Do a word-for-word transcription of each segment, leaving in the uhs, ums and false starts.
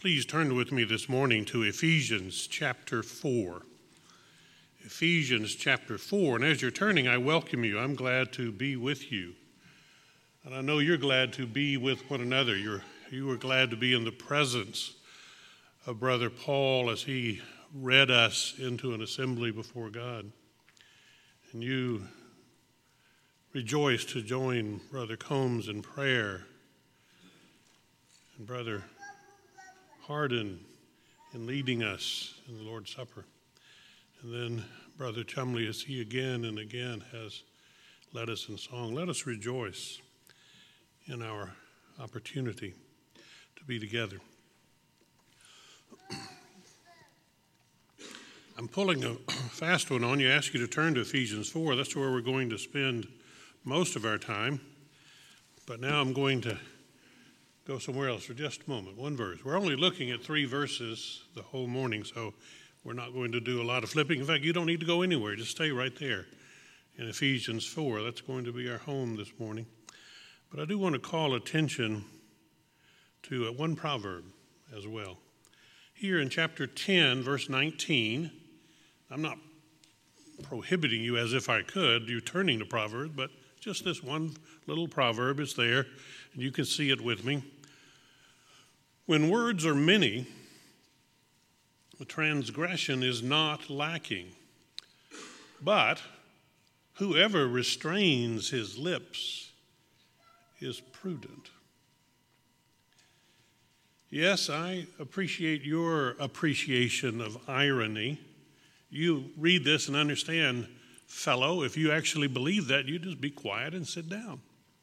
Please turn with me this morning to Ephesians chapter four. Ephesians chapter four. And as you're turning, I welcome you. I'm glad to be with you. And I know you're glad to be with one another. You're, you were glad to be in the presence of Brother Paul as he read us into an assembly before God. And you rejoice to join Brother Combs in prayer and Brother Hardin in leading us in the Lord's Supper. And then Brother Chumley, as he again and again has led us in song. Let us rejoice in our opportunity to be together. I'm pulling a fast one on you. I ask you to turn to Ephesians four. That's where we're going to spend most of our time. But now I'm going to go somewhere else for just a moment. One verse. We're only looking at three verses the whole morning, so we're not going to do a lot of flipping. In fact, you don't need to go anywhere. Just stay right there in Ephesians four. That's going to be our home this morning. But I do want to call attention to one proverb as well. Here in chapter ten, verse nineteen, I'm not prohibiting you as if I could, you turning to Proverbs, but just this one little proverb is there, and you can see it with me. When words are many, the transgression is not lacking. But whoever restrains his lips is prudent. Yes, I appreciate your appreciation of irony. You read this and understand, fellow, if you actually believe that, you just be quiet and sit down.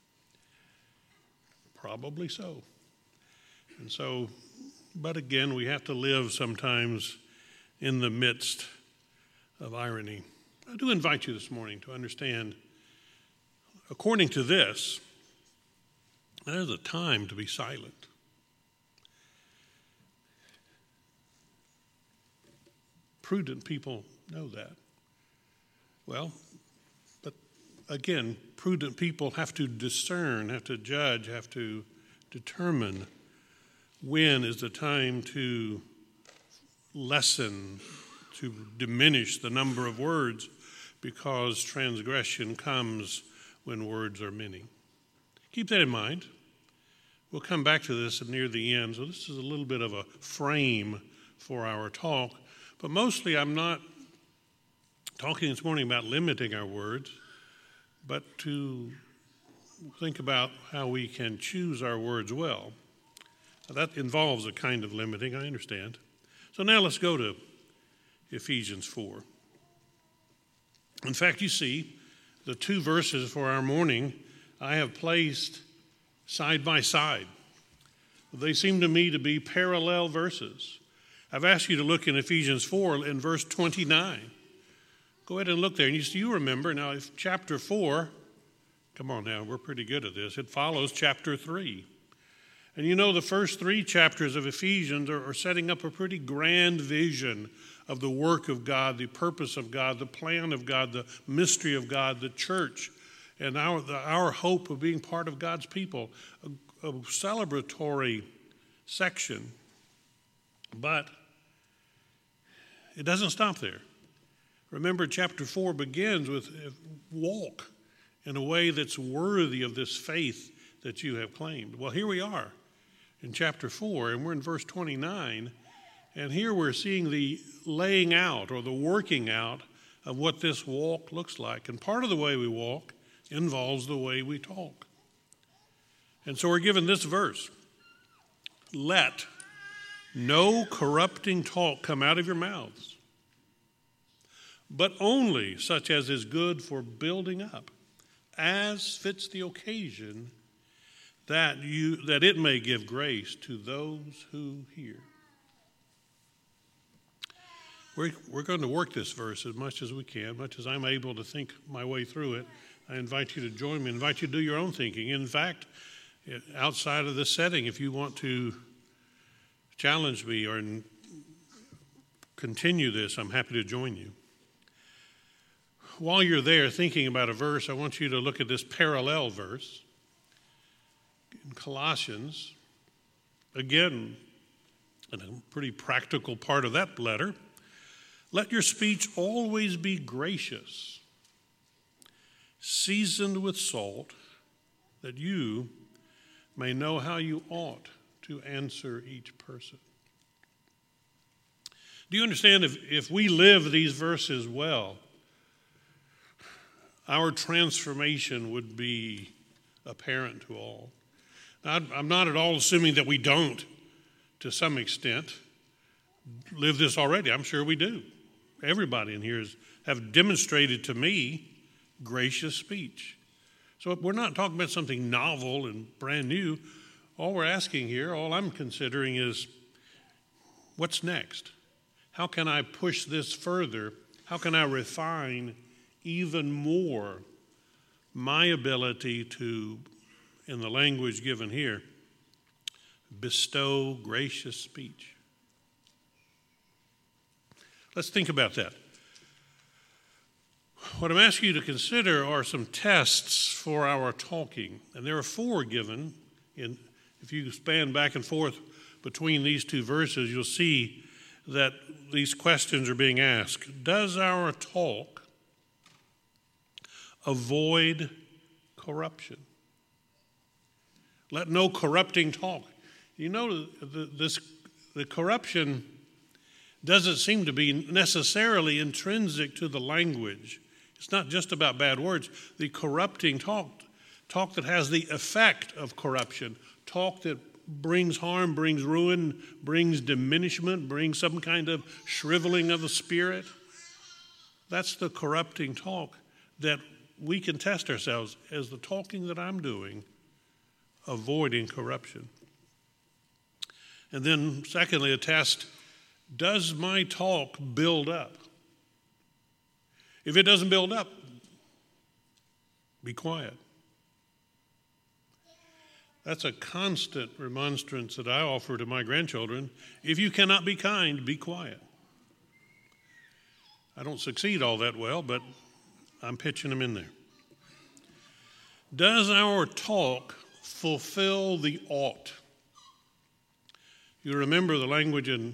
Probably so. And so, but again, we have to live sometimes in the midst of irony. I do invite you this morning to understand, according to this, there's a time to be silent. Prudent people know that. Well, but again, prudent people have to discern, have to judge, have to determine when is the time to lessen, to diminish the number of words, because transgression comes when words are many. Keep that in mind. We'll come back to this near the end. So this is a little bit of a frame for our talk. But mostly I'm not talking this morning about limiting our words, but to think about how we can choose our words well. Now, that involves a kind of limiting, I understand. So now let's go to Ephesians four. In fact, you see, the two verses for our morning I have placed side by side. They seem to me to be parallel verses. I've asked you to look in Ephesians four in verse twenty-nine. Go ahead and look there. And you, you remember, now if chapter four, come on now, we're pretty good at this. It follows chapter three. And you know the first three chapters of Ephesians are, are setting up a pretty grand vision of the work of God, the purpose of God, the plan of God, the mystery of God, the church, and our, the, our hope of being part of God's people. A, a celebratory section. But it doesn't stop there. Remember, chapter four begins with walk in a way that's worthy of this faith that you have claimed. Well, here we are in chapter four, and we're in verse twenty-nine, and here we're seeing the laying out or the working out of what this walk looks like. And part of the way we walk involves the way we talk. And so we're given this verse. Let no corrupting talk come out of your mouths, but only such as is good for building up, as fits the occasion, that you that it may give grace to those who hear. We're, we're going to work this verse as much as we can, much as I'm able to think my way through it. I invite you to join me. I invite you to do your own thinking. In fact, outside of this setting, if you want to challenge me or continue this, I'm happy to join you. While you're there thinking about a verse, I want you to look at this parallel verse in Colossians. Again, And a pretty practical part of that letter, let your speech always be gracious, seasoned with salt, that you may know how you ought to answer each person. Do you understand, if, if we live these verses well, our transformation would be apparent to all? Now, I'm not at all assuming that we don't, to some extent, live this already. I'm sure we do. Everybody in here has have demonstrated to me gracious speech. So we're not talking about something novel and brand new. All we're asking here, all I'm considering is, what's next? How can I push this further? How can I refine even more my ability to, in the language given here, bestow gracious speech? Let's think about that. What I'm asking you to consider are some tests for our talking, and there are four given. In, if you span back and forth between these two verses, you'll see that these questions are being asked. Does our talk avoid corruption? Let no corrupting talk. You know, the, this, the corruption doesn't seem to be necessarily intrinsic to the language. It's not just about bad words. The corrupting talk, talk that has the effect of corruption, talk that brings harm, brings ruin, brings diminishment, brings some kind of shriveling of the spirit. That's the corrupting talk that we can test ourselves as the talking that I'm doing, avoiding corruption. And then secondly, a test, does my talk build up? If it doesn't build up, be quiet. That's a constant remonstrance that I offer to my grandchildren. If you cannot be kind, be quiet. I don't succeed all that well, but I'm pitching them in there. Does our talk fulfill the ought? You remember the language in,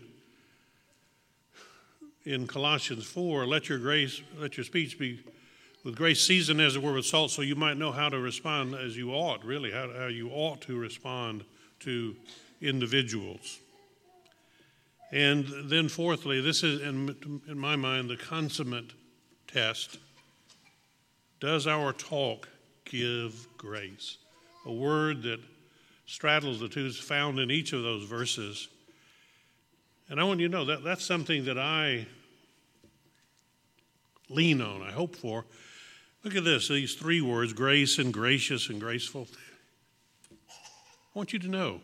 in Colossians four, let your grace, let your speech be with grace seasoned as it were with salt, so you might know how to respond as you ought, really, how, how you ought to respond to individuals. And then fourthly, this is, in, in my mind, the consummate test. Does our talk give grace? A word that straddles the two is found in each of those verses. And I want you to know that that's something that I lean on, I hope for. Look at this, these three words, grace and gracious and graceful. I want you to know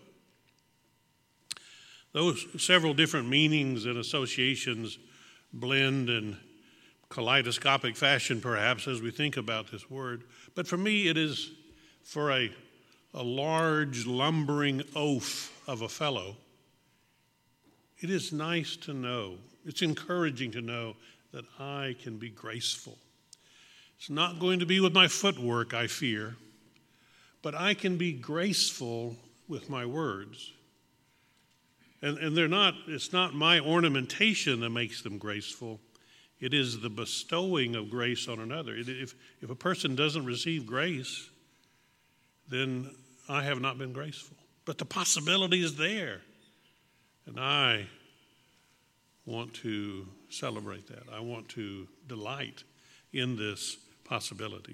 those several different meanings and associations blend in kaleidoscopic fashion, perhaps, as we think about this word. But for me, it is for a, a large, lumbering oaf of a fellow. It is nice to know, it's encouraging to know that I can be graceful. It's not going to be with my footwork, I fear, but I can be graceful with my words. And, and they're not, it's not my ornamentation that makes them graceful. It is the bestowing of grace on another. If, if a person doesn't receive grace, then I have not been graceful. But the possibility is there. And I want to celebrate that. I want to delight in this possibility.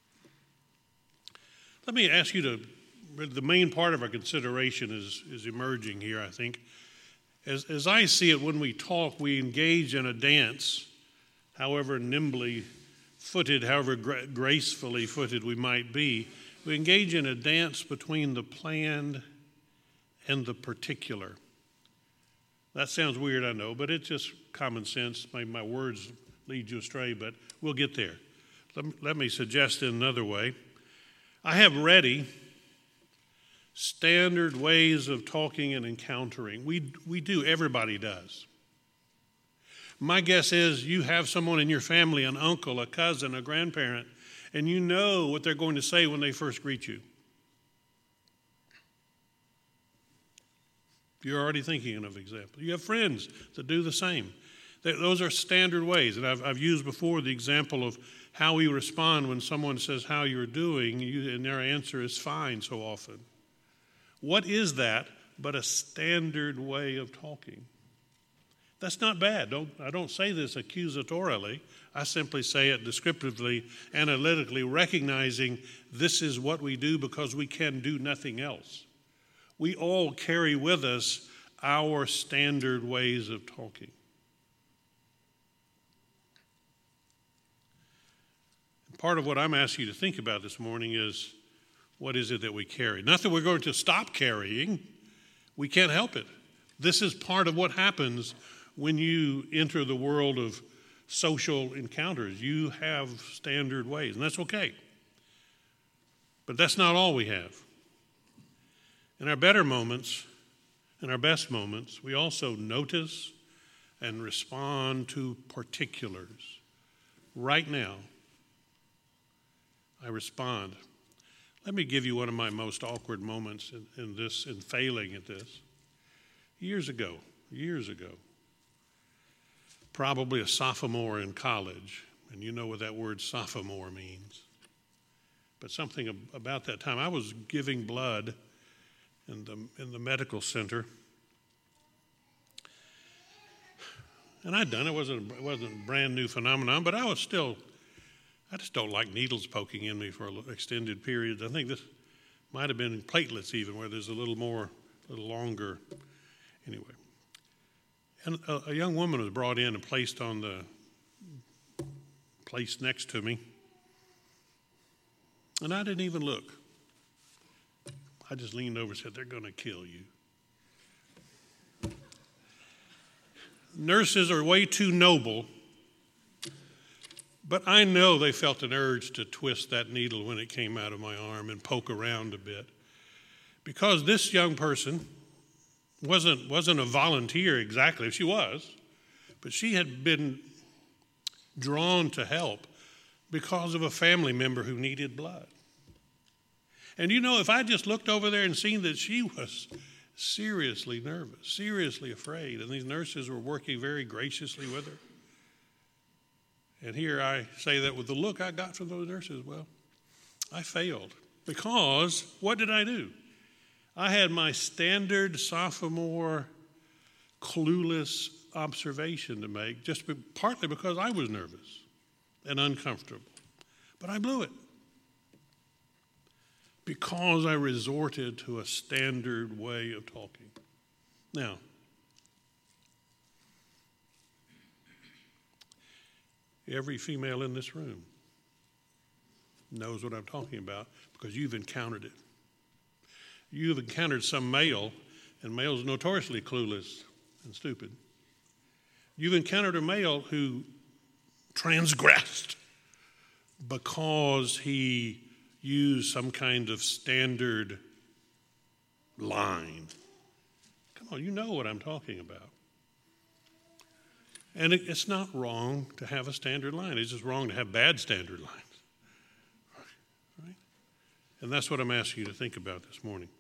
Let me ask you to, the main part of our consideration is, is emerging here, I think. As, as I see it, when we talk, we engage in a dance, however nimbly footed, however gra- gracefully footed we might be. We engage in a dance between the planned and the particular. That sounds weird, I know, but it's just common sense. Maybe my words lead you astray, but we'll get there. Let me, let me suggest in another way. I have ready standard ways of talking and encountering. We, we do, everybody does. My guess is you have someone in your family, an uncle, a cousin, a grandparent, and you know what they're going to say when they first greet you. You're already thinking of examples. You have friends that do the same. Those are standard ways. And I've, I've used before the example of how we respond when someone says how you're doing, you, and their answer is fine so often. What is that but a standard way of talking? That's not bad. Don't, I don't say this accusatorily. I simply say it descriptively, analytically, recognizing this is what we do because we can do nothing else. We all carry with us our standard ways of talking. Part of what I'm asking you to think about this morning is, what is it that we carry? Not that we're going to stop carrying. We can't help it. This is part of what happens when you enter the world of social encounters. You have standard ways, and that's okay. But that's not all we have. In our better moments, in our best moments, we also notice and respond to particulars. Right now, I respond. Let me give you one of my most awkward moments in, in this, in failing at this. Years ago, years ago, probably a sophomore in college, and you know what that word sophomore means. But something ab- about that time, I was giving blood in the in the medical center, and I'd done it. It wasn't it wasn't a brand new phenomenon, but I was still. I just don't like needles poking in me for extended periods. I think this might have been platelets even, where there's a little more, a little longer. Anyway, and a, a young woman was brought in and placed on the place next to me, and I didn't even look. I just leaned over and said, "They're going to kill you." Nurses are way too noble. But I know they felt an urge to twist that needle when it came out of my arm and poke around a bit. Because this young person wasn't, wasn't a volunteer exactly. She was. But she had been drawn to help because of a family member who needed blood. And you know, if I just looked over there and seen that she was seriously nervous, seriously afraid, and these nurses were working very graciously with her, and here I say that with the look I got from those nurses, well, I failed. Because what did I do? I had my standard sophomore clueless observation to make, just be, partly because I was nervous and uncomfortable. But I blew it. Because I resorted to a standard way of talking. Now, every female in this room knows what I'm talking about because you've encountered it. You've encountered some male, and males are notoriously clueless and stupid. You've encountered a male who transgressed because he used some kind of standard line. Come on, you know what I'm talking about. And it, it's not wrong to have a standard line. It's just wrong to have bad standard lines. Right? And that's what I'm asking you to think about this morning.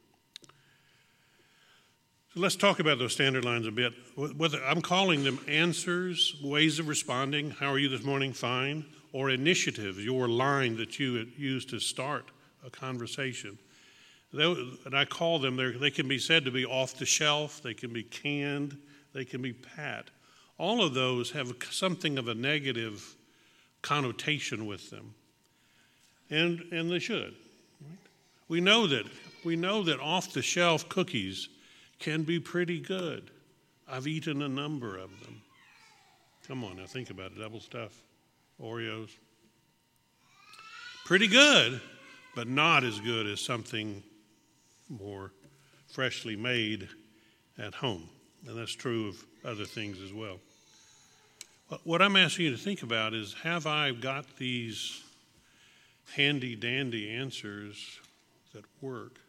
So let's talk about those standard lines a bit. Whether I'm calling them answers, ways of responding. How are you this morning? Fine. Or initiative, your line that you use to start a conversation. And I call them, they can be said to be off the shelf, they can be canned, they can be pat. All of those have something of a negative connotation with them. And and they should. Right? We know that we know that off-the-shelf cookies can be pretty good. I've eaten a number of them. Come on now, think about it. Double stuff, Oreos. Pretty good, but not as good as something more freshly made at home. And that's true of other things as well. What I'm asking you to think about is, have I got these handy-dandy answers that work?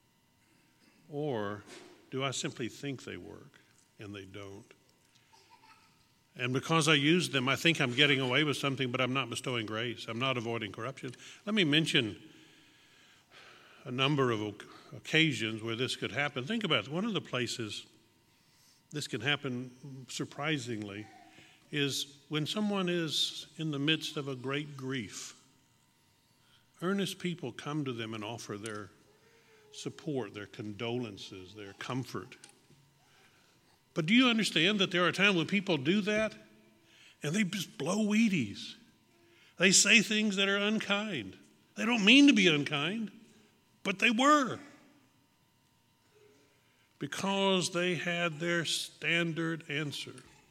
Or do I simply think they work and they don't? And because I use them, I think I'm getting away with something, but I'm not bestowing grace. I'm not avoiding corruption. Let me mention a number of occasions where this could happen. Think about it. One of the places this can happen surprisingly, is when someone is in the midst of a great grief, earnest people come to them and offer their support, their condolences, their comfort. But do you understand that there are times when people do that and they just blow Wheaties? They say things that are unkind. They don't mean to be unkind, but they were. Because they had their standard answer.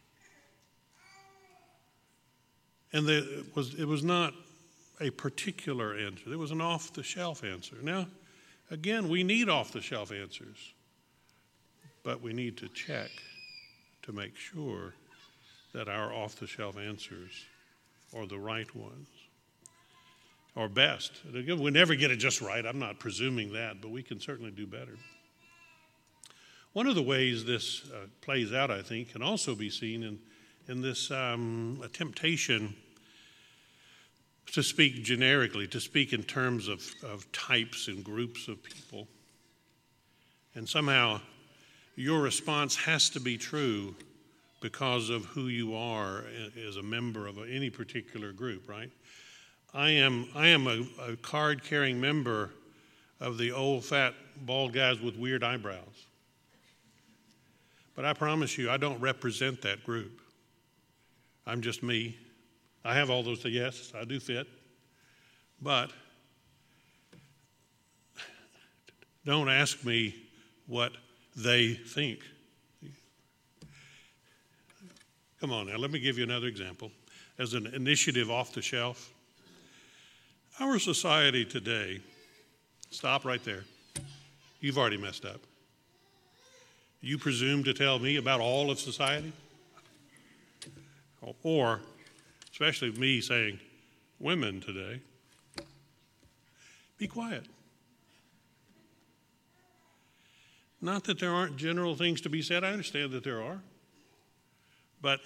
And the, it was, it was not a particular answer. It was an off-the-shelf answer. Now, again, we need off-the-shelf answers, but we need to check to make sure that our off-the-shelf answers are the right ones, or best. And again, we never get it just right. I'm not presuming that, but we can certainly do better. One of the ways this uh, plays out, I think, can also be seen in, in this um, a temptation to speak generically, to speak in terms of, of types and groups of people. And somehow your response has to be true because of who you are as a member of any particular group, right? I am I am a, a card-carrying member of the old, fat, bald guys with weird eyebrows. But I promise you, I don't represent that group. I'm just me. I have all those, yes, I do fit. But don't ask me what they think. Come on now, let me give you another example. As an initiative off the shelf, our society today, stop right there. You've already messed up. You presume to tell me about all of society? Or, especially me saying, women today, be quiet. Not that there aren't general things to be said. I understand that there are. But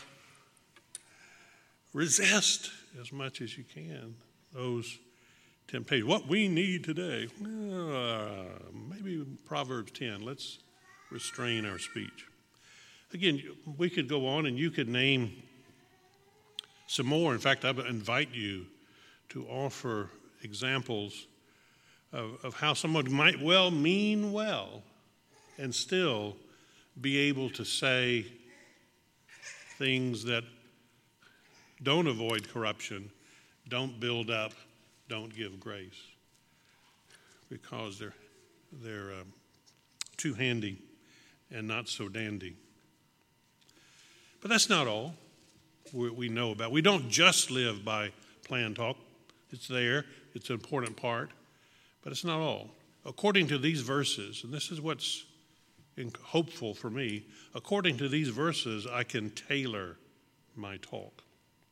resist as much as you can those temptations. What we need today, uh, maybe Proverbs ten. Let's restrain our speech. Again, we could go on and you could name some more. In fact, I invite you to offer examples of, of how someone might well mean well and still be able to say things that don't avoid corruption, don't build up, don't give grace, because they're they're um, too handy and not so dandy. But that's not all we, we know about. We don't just live by plan talk. It's there. It's an important part. But it's not all. According to these verses, and this is what's hopeful for me, according to these verses, I can tailor my talk.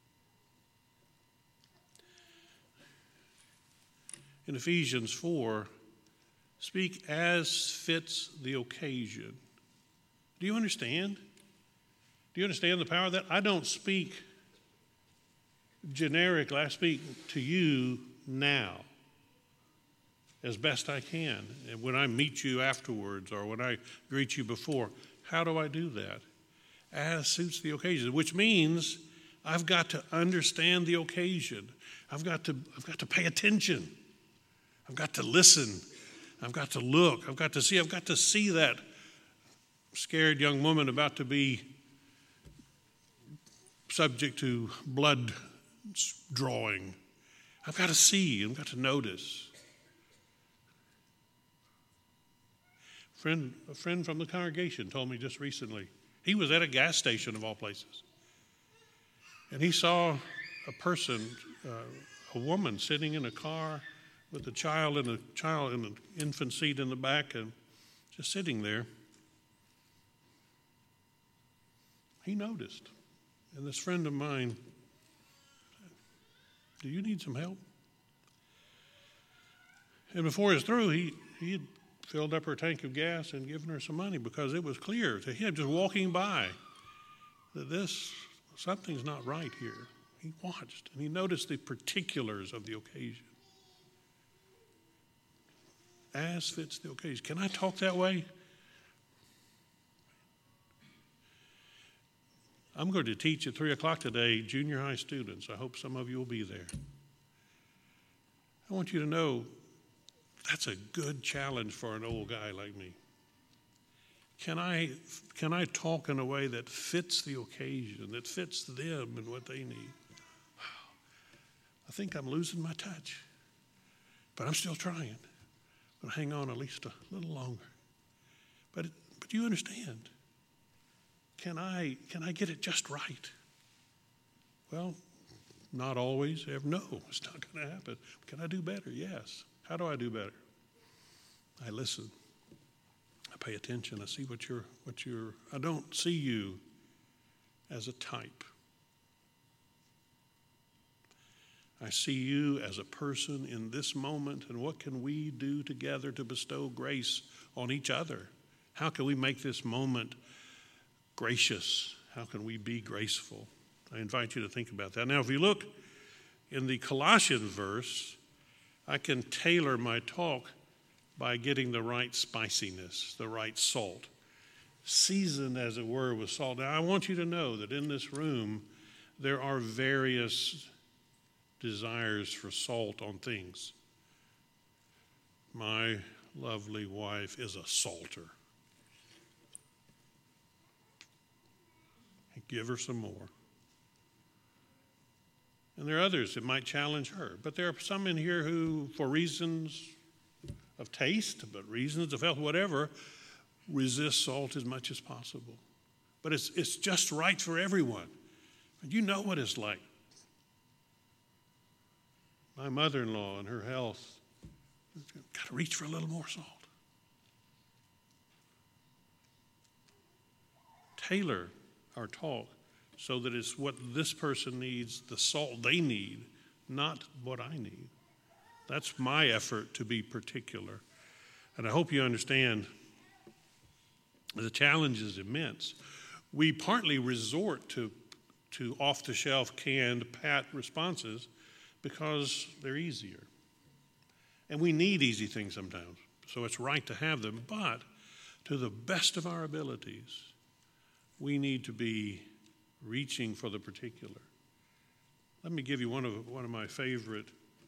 In Ephesians four, speak as fits the occasion. Do you understand? Do you understand the power of that? I don't speak generically. I speak to you now as best I can. And when I meet you afterwards or when I greet you before, how do I do that? As suits the occasion, which means I've got to understand the occasion. I've got to, I've got to pay attention. I've got to listen. I've got to look. I've got to see. I've got to see that scared young woman about to be subject to blood drawing. I've got to see. I've got to notice. Friend, a friend from the congregation told me just recently, he was at a gas station of all places, and he saw a person, uh, a woman sitting in a car with a child and a child in an infant seat in the back and just sitting there. He noticed. And this friend of mine said, do you need some help? And before he was through, he, he had filled up her tank of gas and given her some money because it was clear to him just walking by that this, something's not right here. He watched and he noticed the particulars of the occasion. As fits the occasion. Can I talk that way? I'm going to teach at three o'clock today, junior high students. I hope some of you will be there. I want you to know that's a good challenge for an old guy like me. Can I, can I talk in a way that fits the occasion, that fits them and what they need? I think I'm losing my touch, but I'm still trying. I'm going to hang on at least a little longer. But, it, but you understand. Can I, can I get it just right? Well, not always. No, it's not going to happen. Can I do better? Yes. How do I do better? I listen. I pay attention. I see what you're, what you're, I don't see you as a type. I see you as a person in this moment, and what can we do together to bestow grace on each other? How can we make this moment gracious? How can we be graceful? I invite you to think about that. Now, if you look in the Colossians verse, I can tailor my talk by getting the right spiciness, the right salt, seasoned, as it were, with salt. Now, I want you to know that in this room, there are various desires for salt on things. My lovely wife is a salter. Give her some more. And there are others that might challenge her. But there are some in here who, for reasons of taste, but reasons of health, whatever, resist salt as much as possible. But it's, it's just right for everyone. And you know what it's like. My mother-in-law and her health, got to reach for a little more salt. Tailor our talk so that it's what this person needs, the salt they need, not what I need. That's my effort to be particular. And I hope you understand the challenge is immense. We partly resort to, to off-the-shelf canned pat responses because they're easier. And we need easy things sometimes, so it's right to have them. But to the best of our abilities, we need to be reaching for the particular. Let me give you one of one of my favorite,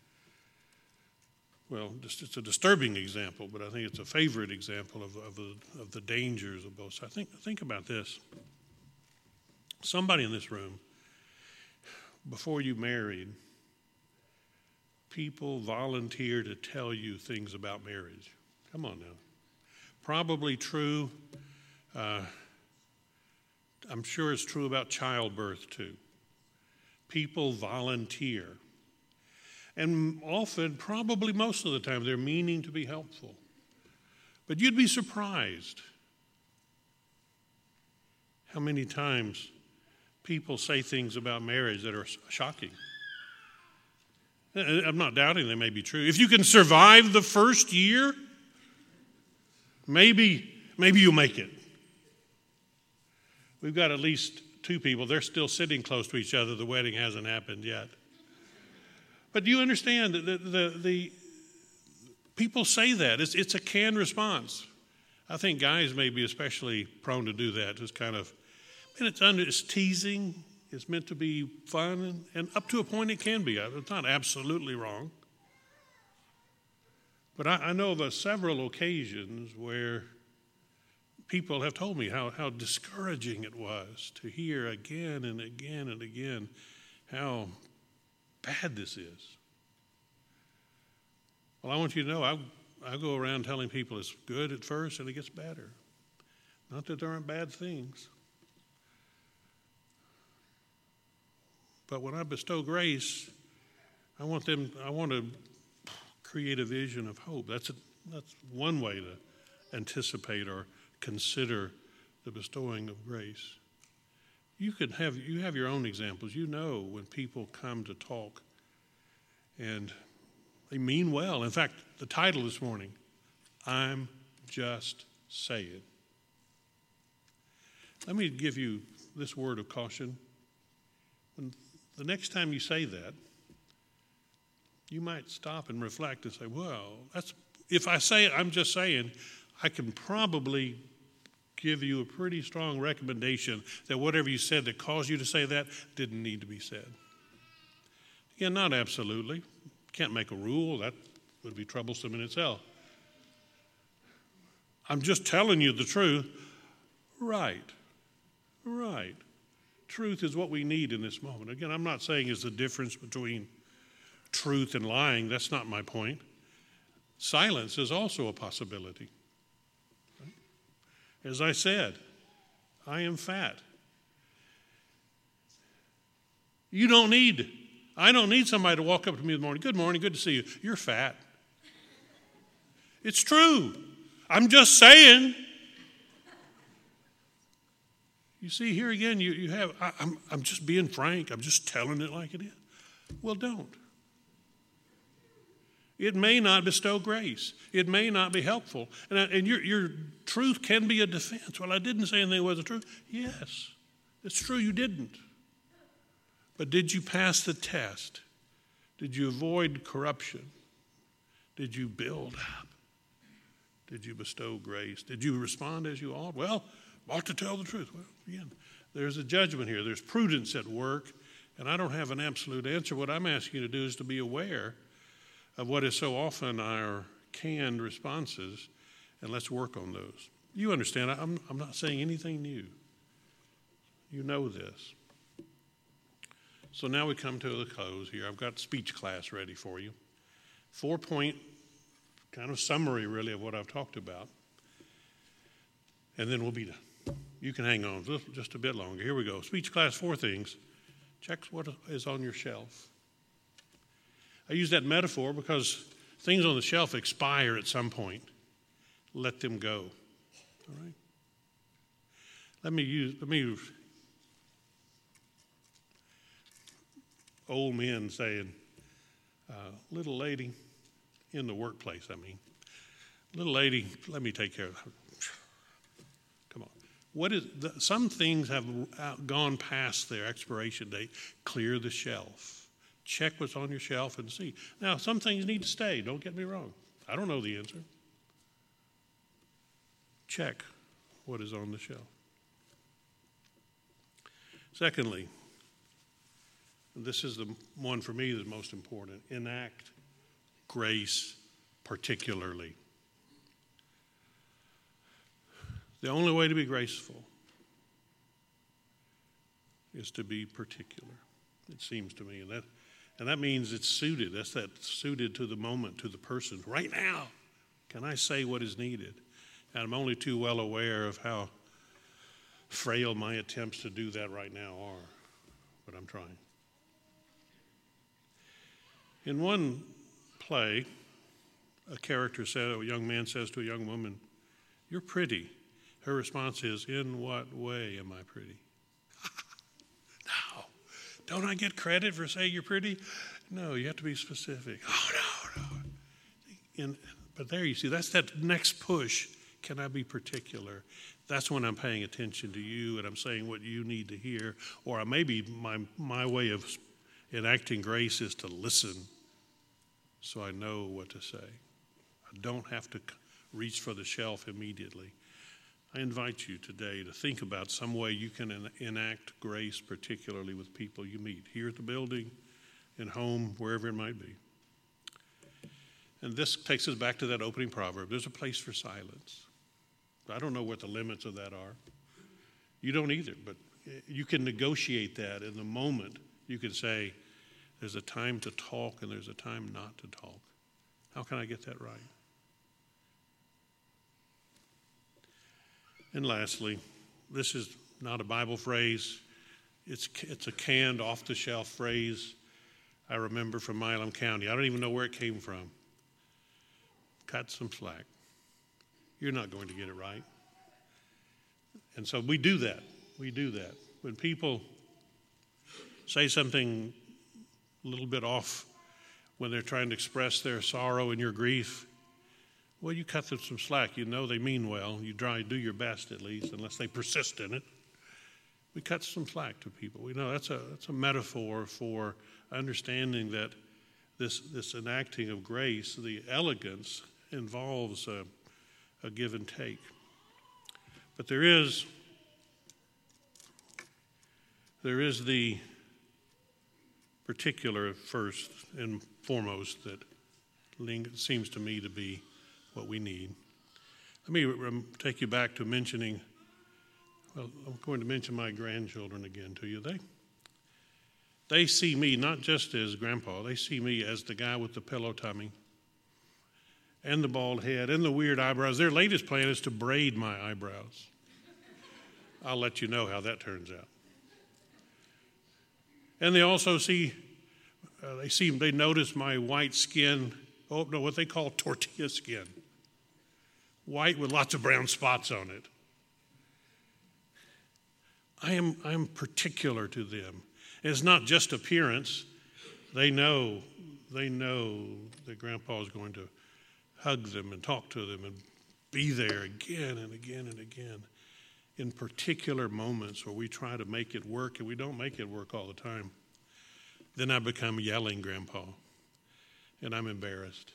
well, just, it's a disturbing example, but I think it's a favorite example of, of, the, of the dangers of both sides. Think, think about this. Somebody in this room, before you married, people volunteer to tell you things about marriage. Come on now. Probably true. Uh, I'm sure it's true about childbirth too. People volunteer. And often, probably most of the time, they're meaning to be helpful. But you'd be surprised how many times people say things about marriage that are shocking. I'm not doubting they may be true. If you can survive the first year, maybe, maybe you'll make it. We've got at least two people. They're still sitting close to each other. The wedding hasn't happened yet. But do you understand that the, the, the people say that? It's, it's a canned response. I think guys may be especially prone to do that. Just kind of, and it's, under, it's teasing. It's meant to be fun. And, and up to a point it can be. It's not absolutely wrong. But I, I know of uh, several occasions where people have told me how, how discouraging it was to hear again and again and again how bad this is. Well, I want you to know, I, I go around telling people it's good at first and it gets better. Not that there aren't bad things. But when I bestow grace, I want them, I want to create a vision of hope. That's, a, that's one way to anticipate or consider the bestowing of grace. You could have you have your own examples. You know when people come to talk and they mean well. In fact, the title this morning, I'm Just Saying. Let me give you this word of caution. When the next time you say that, you might stop and reflect and say, well, that's if I say I'm just saying, I can probably give you a pretty strong recommendation that whatever you said that caused you to say that didn't need to be said. Again, not absolutely. Can't make a rule. That would be troublesome in itself. I'm just telling you the truth. Right. Right. Truth is what we need in this moment. Again, I'm not saying it's the difference between truth and lying. That's not my point. Silence is also a possibility. As I said, I am fat. You don't need, I don't need somebody to walk up to me in the morning, good morning, good to see you. You're fat. It's true. I'm just saying. You see, here again, you, you have, I, I'm, I'm just being frank. I'm just telling it like it is. Well, don't. It may not bestow grace. It may not be helpful. And, and your, your truth can be a defense. Well, I didn't say anything wasn't true. Yes, it's true you didn't. But did you pass the test? Did you avoid corruption? Did you build up? Did you bestow grace? Did you respond as you ought? Well, ought to tell the truth. Well, again, there's a judgment here. There's prudence at work, and I don't have an absolute answer. What I'm asking you to do is to be aware of what is so often our canned responses, and let's work on those. You understand, I'm, I'm not saying anything new. You know this. So now we come to the close here. I've got speech class ready for you. Four-point kind of summary, really, of what I've talked about. And then we'll be done. You can hang on just a bit longer. Here we go. Speech class, four things. Check what is on your shelf. I use that metaphor because things on the shelf expire at some point. Let them go. All right? Let me use, let me use old men saying, uh, little lady in the workplace, I mean. Little lady, let me take care of her. Come on. What is the, some things have gone past their expiration date. Clear the shelf. Check what's on your shelf and see. Now, some things need to stay. Don't get me wrong. I don't know the answer. Check what is on the shelf. Secondly, and this is the one for me that's most important, enact grace particularly. The only way to be graceful is to be particular, it seems to me. And that And that means it's suited. That's that suited to the moment, to the person. Right now, can I say what is needed? And I'm only too well aware of how frail my attempts to do that right now are. But I'm trying. In one play, a character said, a young man says to a young woman, "You're pretty." Her response is, "In what way am I pretty?" No. Don't I get credit for saying you're pretty? No, you have to be specific. Oh, no, no. And, but there you see, that's that next push. Can I be particular? That's when I'm paying attention to you and I'm saying what you need to hear. Or maybe my, my way of enacting grace is to listen so I know what to say. I don't have to reach for the shelf immediately. I invite you today to think about some way you can en- enact grace, particularly with people you meet, here at the building, in home, wherever it might be. And this takes us back to that opening proverb. There's a place for silence. I don't know what the limits of that are. You don't either, but you can negotiate that in the moment. You can say, there's a time to talk and there's a time not to talk. How can I get that right? And lastly, this is not a Bible phrase. It's it's a canned, off-the-shelf phrase I remember from Milam County. I don't even know where it came from. Cut some slack. You're not going to get it right. And so we do that. We do that. When people say something a little bit off when they're trying to express their sorrow and your grief, well, you cut them some slack. You know they mean well. You try to do your best at least, unless they persist in it. We cut some slack to people. We know that's a that's a metaphor for understanding that this this enacting of grace, the elegance, involves a, a give and take. But there is, there is the particular first and foremost that seems to me to be what we need. Let me take you back to mentioning, well, I'm going to mention my grandchildren again to you. They, they see me not just as grandpa, they see me as the guy with the pillow tummy and the bald head and the weird eyebrows. Their latest plan is to braid my eyebrows. I'll let you know how that turns out. And they also see, uh, they see, they notice my white skin, oh no, what they call tortilla skin. White with lots of brown spots on it. I am, I am particular to them. It's not just appearance. They know, they know that Grandpa is going to hug them and talk to them and be there again and again and again in particular moments where we try to make it work and we don't make it work all the time. Then I become yelling Grandpa, and I'm embarrassed.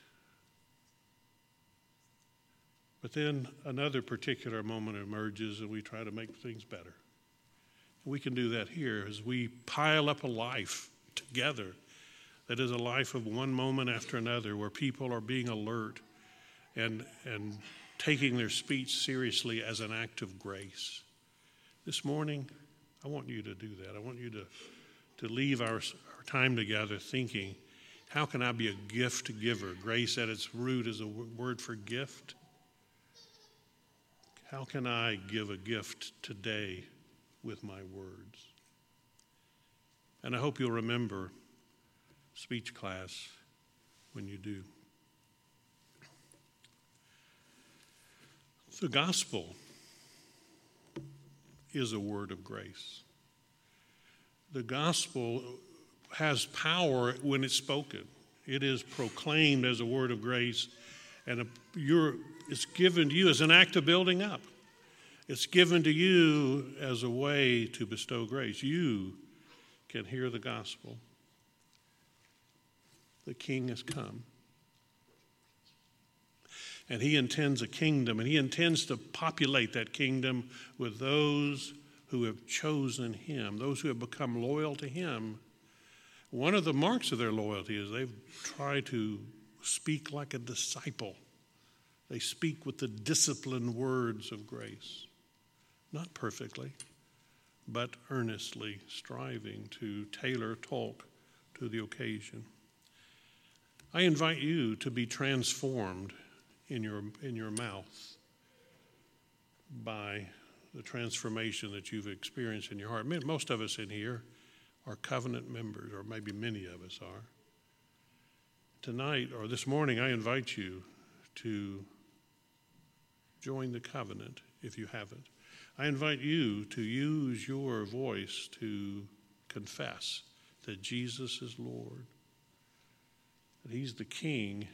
But then another particular moment emerges and we try to make things better. We can do that here as we pile up a life together that is a life of one moment after another where people are being alert and, and taking their speech seriously as an act of grace. This morning, I want you to do that. I want you to, to leave our, our time together thinking, how can I be a gift giver? Grace at its root is a word for gift. How can I give a gift today with my words? And I hope you'll remember speech class when you do. The gospel is a word of grace. The gospel has power when it's spoken. It is proclaimed as a word of grace, and a, you're, it's given to you as an act of building up. It's given to you as a way to bestow grace. You can hear the gospel. The King has come. And he intends a kingdom, and he intends to populate that kingdom with those who have chosen him, those who have become loyal to him. One of the marks of their loyalty is they've tried to speak like a disciple. They speak with the disciplined words of grace. Not perfectly, but earnestly striving to tailor talk to the occasion. I invite you to be transformed in your in your mouth by the transformation that you've experienced in your heart. Most of us in here are covenant members, or maybe many of us are. Tonight or this morning, I invite you to join the covenant if you haven't. I invite you to use your voice to confess that Jesus is Lord, that he's the King.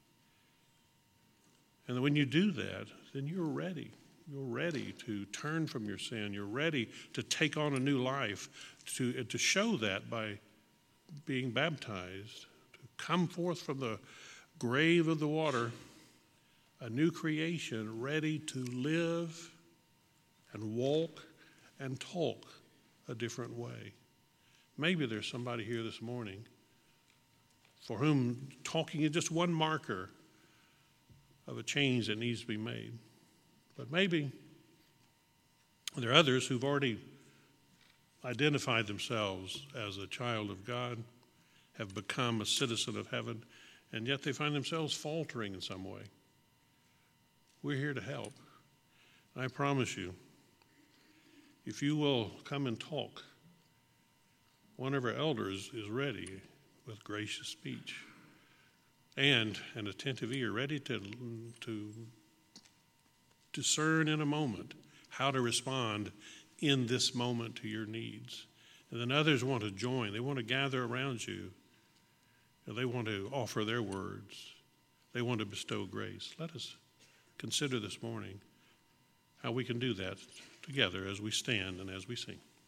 And when you do that, then you're ready. You're ready to turn from your sin. You're ready to take on a new life, to, to show that by being baptized, to come forth from the grave of the water, a new creation, ready to live and walk and talk a different way. Maybe there's somebody here this morning for whom talking is just one marker of a change that needs to be made. But maybe there are others who've already identified themselves as a child of God, have become a citizen of heaven, and yet they find themselves faltering in some way. We're here to help. I promise you, if you will come and talk, one of our elders is ready with gracious speech and an attentive ear, ready to, to discern in a moment how to respond in this moment to your needs. And then others want to join. They want to gather around you. And they want to offer their words. They want to bestow grace. Let us consider this morning how we can do that together as we stand and as we sing.